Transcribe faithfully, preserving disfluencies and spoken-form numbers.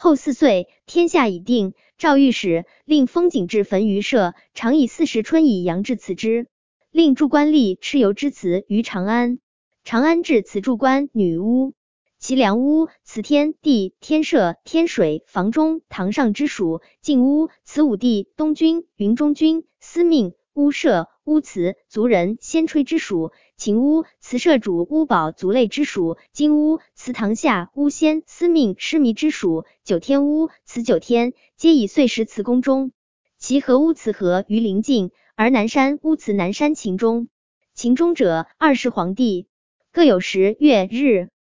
后四岁，天下已定，诏御史，令封景至焚于社，常以四时春以阳至此之。令诸官吏蚩尤之祠于长安。长安至此筑官女巫，其梁屋，此天地、天社、天水、房中、堂上之属；晋屋，此武帝、东军、云中军、司命、屋舍、屋祠、族人、先吹之属；秦屋，此社主、屋宝、族类之属；金屋，此堂下、屋先、司命、师迷之属；九天屋，此九天，皆以岁时祠宫中。其河屋此河于临近，而南山屋此南山秦中。秦中者，二十皇帝，各有时、月、日。